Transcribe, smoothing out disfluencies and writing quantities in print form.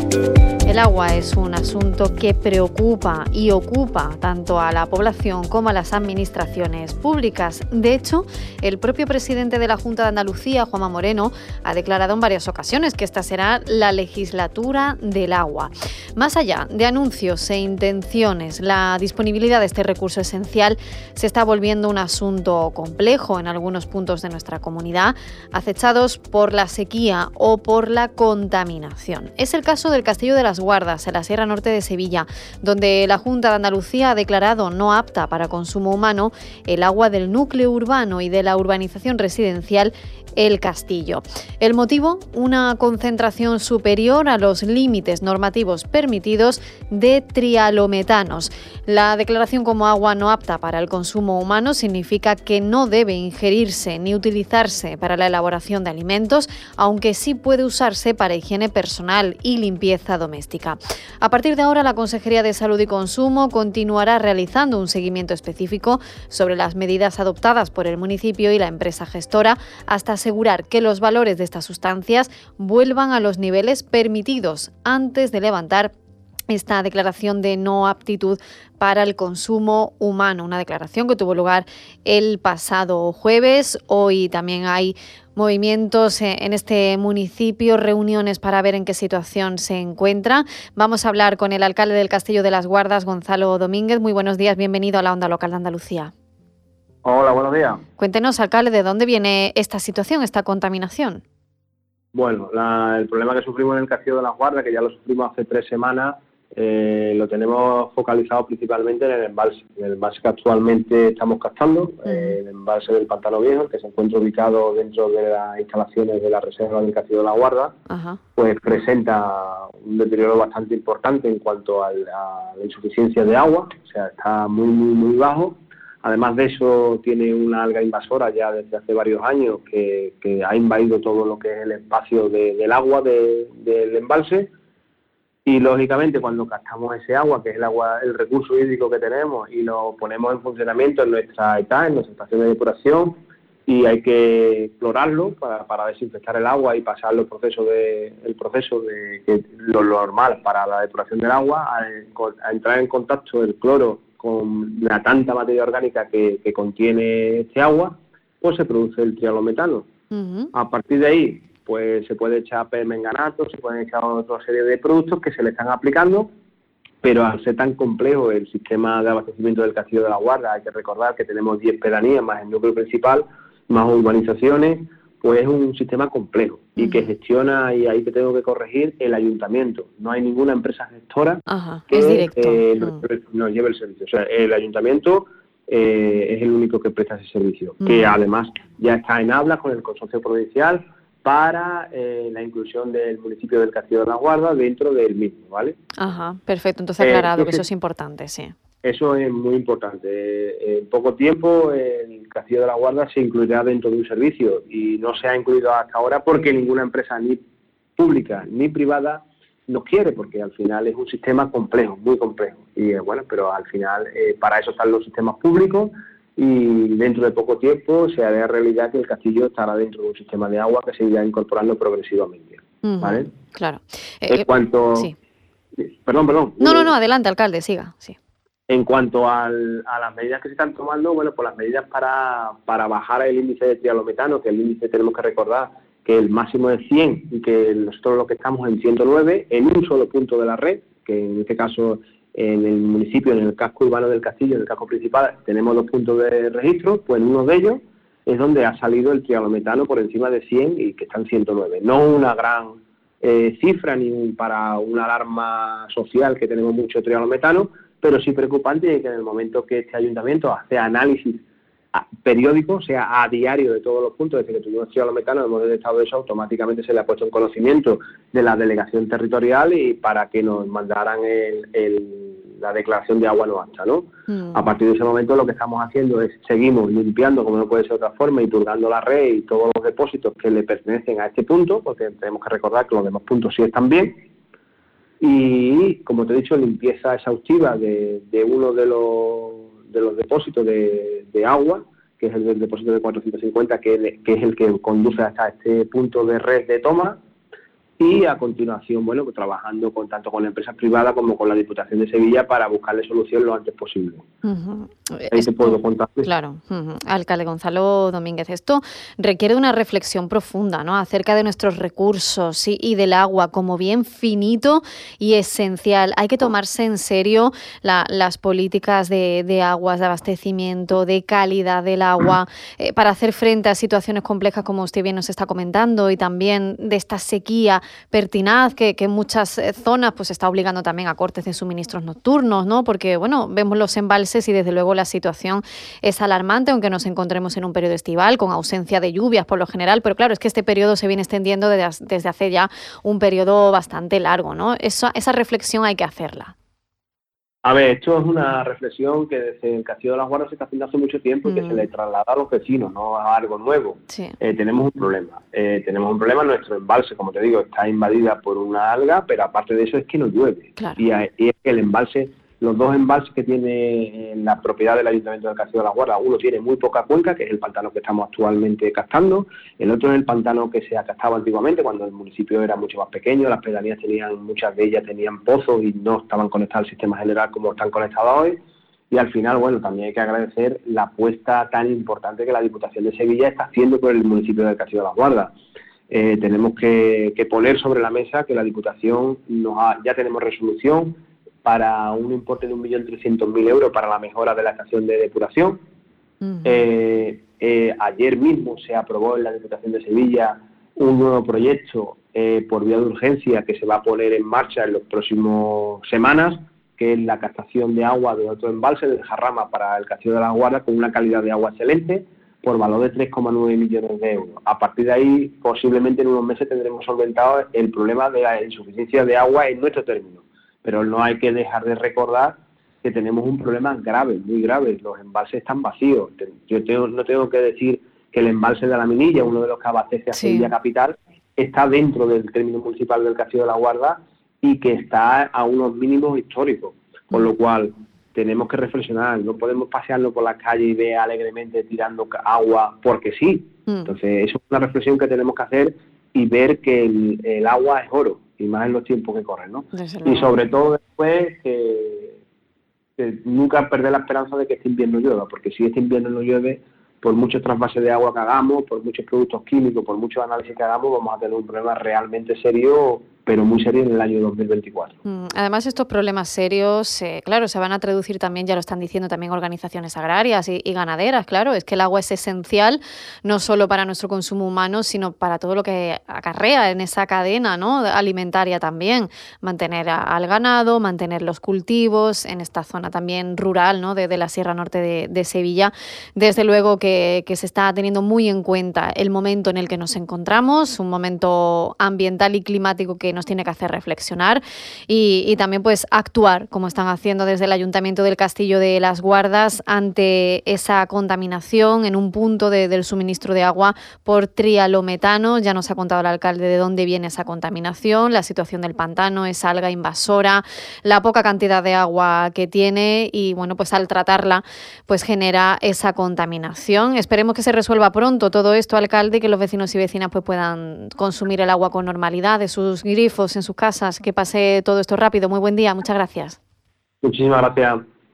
El agua es un asunto que preocupa y ocupa tanto a la población como a las administraciones públicas. De hecho, el propio presidente de la Junta de Andalucía, Juanma Moreno, ha declarado en varias ocasiones que esta será la legislatura del agua. Más allá de anuncios e intenciones, la disponibilidad de este recurso esencial se está volviendo un asunto complejo en algunos puntos de nuestra comunidad, acechados por la sequía o por la contaminación. Es el caso del Castillo de las Guardas, en la Sierra Norte de Sevilla, donde la Junta de Andalucía ha declarado no apta para consumo humano el agua del núcleo urbano y de la urbanización residencial El Castillo. El motivo, una concentración superior a los límites normativos permitidos de trialometanos. La declaración como agua no apta para el consumo humano significa que no debe ingerirse ni utilizarse para la elaboración de alimentos, aunque sí puede usarse para higiene personal y limpieza doméstica. A partir de ahora, la Consejería de Salud y Consumo continuará realizando un seguimiento específico sobre las medidas adoptadas por el municipio y la empresa gestora hasta asegurar que los valores de estas sustancias vuelvan a los niveles permitidos antes de levantar esta declaración de no aptitud para el consumo humano, una declaración que tuvo lugar el pasado jueves. Hoy también hay movimientos en este municipio, reuniones para ver en qué situación se encuentra. Vamos a hablar con el alcalde del Castillo de las Guardas, Gonzalo Domínguez. Muy buenos días, bienvenido a la Onda Local de Andalucía. Hola, buenos días. Cuéntenos, alcalde, ¿de dónde viene esta situación, esta contaminación? Bueno, el problema que sufrimos en el Castillo de las Guardas, que ya lo sufrimos hace 3 semanas, lo tenemos focalizado principalmente en el embalse que actualmente estamos captando, el embalse del Pantano Viejo, que se encuentra ubicado dentro de las instalaciones de la reserva del Castillo de las Guardas. Pues presenta un deterioro bastante importante en cuanto a la insuficiencia de agua, o sea, está muy bajo. Además de eso, tiene una alga invasora ya desde hace varios años que ha invadido todo lo que es el espacio del agua del embalse. Y lógicamente, cuando captamos ese agua, que es el recurso hídrico que tenemos, y lo ponemos en funcionamiento en nuestra ETA, en nuestra estación de depuración, y hay que explorarlo para desinfectar el agua y pasarlo el proceso de que lo normal para la depuración del agua, a entrar en contacto el cloro con la tanta materia orgánica que contiene este agua, pues se produce el trialometano. A partir de ahí, pues se puede echar permanganato, se pueden echar otra serie de productos que se le están aplicando, pero al ser tan complejo el sistema de abastecimiento del Castillo de la Guarda, hay que recordar que tenemos 10 pedanías más el núcleo principal, más urbanizaciones, pues es un sistema complejo y que gestiona, y ahí que tengo que corregir, el ayuntamiento. No hay ninguna empresa gestora que es directo. nos lleve el servicio. O sea, el ayuntamiento es el único que presta ese servicio, que además ya está en habla con el consorcio provincial para la inclusión del municipio del Castillo de las Guardas dentro del mismo, ¿vale? Perfecto, entonces aclarado que eso es importante, sí. Eso es muy importante. En poco tiempo el Castillo de la Guarda se incluirá dentro de un servicio y no se ha incluido hasta ahora porque ninguna empresa ni pública ni privada lo quiere, porque al final es un sistema complejo, muy complejo. Y bueno, pero al final para eso están los sistemas públicos y dentro de poco tiempo se hará realidad que el castillo estará dentro de un sistema de agua que se irá incorporando progresivamente. ¿Vale? Claro. En cuanto... Sí. Perdón. No, adelante, alcalde, siga. Sí. En cuanto a las medidas que se están tomando, bueno, pues las medidas para bajar el índice de trialometano, que el índice tenemos que recordar que el máximo es 100 y que nosotros lo que estamos en 109 en un solo punto de la red, que en este caso en el municipio, en el casco urbano del Castillo, en el casco principal, tenemos 2 puntos de registro, pues en uno de ellos es donde ha salido el trialometano por encima de 100 y que está en 109. No una gran cifra ni para una alarma social que tenemos mucho trialometano, pero sí preocupante es que en el momento que este ayuntamiento hace análisis periódico, o sea, a diario de todos los puntos, desde que tuvimos trialometano, hemos detectado eso, automáticamente se le ha puesto en conocimiento de la delegación territorial y para que nos mandaran la declaración de agua no apta, ¿no? A partir de ese momento lo que estamos haciendo es seguimos limpiando, como no puede ser de otra forma, y purgando la red y todos los depósitos que le pertenecen a este punto, porque tenemos que recordar que los demás puntos sí están bien. Y, como te he dicho, limpieza exhaustiva de uno de los depósitos de agua, que es el depósito de 450, que es el que conduce hasta este punto de red de toma, y a continuación, bueno, pues trabajando tanto con empresas privadas como con la Diputación de Sevilla para buscarle solución lo antes posible. Ahí te puedo contar. Claro, alcalde Gonzalo Domínguez, esto requiere una reflexión profunda, ¿no?, acerca de nuestros recursos y del agua como bien finito y esencial. Hay que tomarse en serio las políticas de aguas, de abastecimiento, de calidad del agua, para hacer frente a situaciones complejas como usted bien nos está comentando, y también de esta sequía pertinaz que en muchas zonas pues está obligando también a cortes de suministros nocturnos, ¿no? Porque, bueno, vemos los embalses y desde luego la situación es alarmante, aunque nos encontremos en un periodo estival con ausencia de lluvias por lo general, pero claro, es que este periodo se viene extendiendo desde hace ya un periodo bastante largo, ¿no? Esa reflexión hay que hacerla. A ver, esto es una reflexión que desde el Castillo de las Guardas se está haciendo hace mucho tiempo y que se le traslada a los vecinos, no es algo nuevo. Sí. Tenemos un problema, nuestro embalse, como te digo, está invadida por una alga, pero aparte de eso es que no llueve. Claro. Y es que el embalse, los dos embalses que tiene en la propiedad del Ayuntamiento del Castillo de las Guardas, uno tiene muy poca cuenca, que es el pantano que estamos actualmente captando, el otro es el pantano que se acastaba antiguamente, cuando el municipio era mucho más pequeño, las pedanías muchas de ellas tenían pozos y no estaban conectados al sistema general como están conectados hoy, y al final, bueno, también hay que agradecer la apuesta tan importante que la Diputación de Sevilla está haciendo por el municipio del Castillo de las Guardas. Tenemos que poner sobre la mesa que la Diputación ya tenemos resolución para un importe de 1.300.000 euros para la mejora de la estación de depuración. Ayer mismo se aprobó en la Diputación de Sevilla un nuevo proyecto por vía de urgencia que se va a poner en marcha en las próximas semanas, que es la captación de agua de otro embalse del Jarrama para el Castillo de las Guardas con una calidad de agua excelente por valor de 3,9 millones de euros. A partir de ahí, posiblemente en unos meses tendremos solventado el problema de la insuficiencia de agua en nuestro término. Pero no hay que dejar de recordar que tenemos un problema grave, muy grave. Los embalses están vacíos. No tengo que decir que el embalse de la Minilla, uno de los que abastece a Sevilla capital, está dentro del término municipal del Castillo de la Guarda y que está a unos mínimos históricos. Con lo cual, tenemos que reflexionar. No podemos pasearnos por las calles y ver alegremente tirando agua porque sí. Entonces, eso es una reflexión que tenemos que hacer y ver que el agua es oro, y más en los tiempos que corren, ¿no? Y sobre todo después que nunca perder la esperanza de que este invierno llueva, porque si este invierno no llueve, por muchos trasvases de agua que hagamos, por muchos productos químicos, por muchos análisis que hagamos, vamos a tener un problema realmente serio, pero muy serio en el año 2024. Además, estos problemas serios, claro, se van a traducir también, ya lo están diciendo también organizaciones agrarias y ganaderas, claro, es que el agua es esencial no solo para nuestro consumo humano, sino para todo lo que acarrea en esa cadena, ¿no?, alimentaria también, mantener al ganado, mantener los cultivos en esta zona también rural, ¿no?, de la Sierra Norte de Sevilla. Desde luego que se está teniendo muy en cuenta el momento en el que nos encontramos, un momento ambiental y climático que nos tiene que hacer reflexionar y también pues actuar, como están haciendo desde el Ayuntamiento del Castillo de las Guardas, ante esa contaminación en un punto del suministro de agua por trialometano. Ya nos ha contado el alcalde de dónde viene esa contaminación, la situación del pantano, esa alga invasora, la poca cantidad de agua que tiene y, bueno, pues al tratarla pues genera esa contaminación. Esperemos que se resuelva pronto todo esto, alcalde, y que los vecinos y vecinas pues puedan consumir el agua con normalidad de sus grifos en sus casas. Que pase todo esto rápido. Muy buen día, muchas gracias. Muchísimas gracias.